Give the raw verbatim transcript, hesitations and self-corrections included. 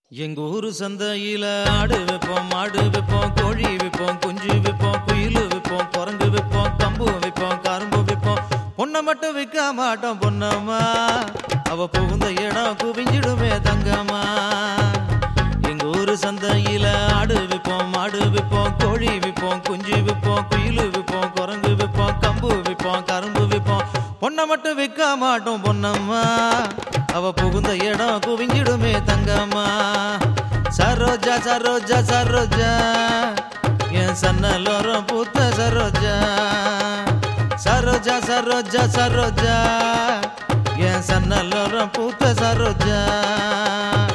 எங்க ஊரு சந்தையில ஆடு வைப்போம், மாடு வைப்போம், கோழி வைப்போம், குஞ்சு வைப்போம், குயிலு வைப்போம், குரங்கு வைப்போம், கம்பு வைப்போம், கரும்பு வைப்போம். பொண்ணை மட்டும் விற்க மாட்டோம் பொன்னம்மா, அவ புகுந்த இடம் குவிஞ்சிடுமே தங்கம்மா. எங்க ஊரு சந்தையில ஆடு வைப்போம், மாடு வைப்போம், கோழி வைப்போம், குஞ்சு வைப்போம், குயிலு வைப்போம், குரங்கு வைப்போம், கம்பு வைப்போம், கரும்பு வைப்போம். பொண்ணை மட்டும் விற்க மாட்டோம் பொன்னம்மா, அவ புகுந்த இடம் குவிஞ்சிடுமே தங்கம்மா. சரோஜா சரோஜா சரோஜா என் சன்னலோரம் பூத்த சரோஜா. சரோஜா சரோஜா சரோஜா என் சன்னலோரம் பூத்த சரோஜா.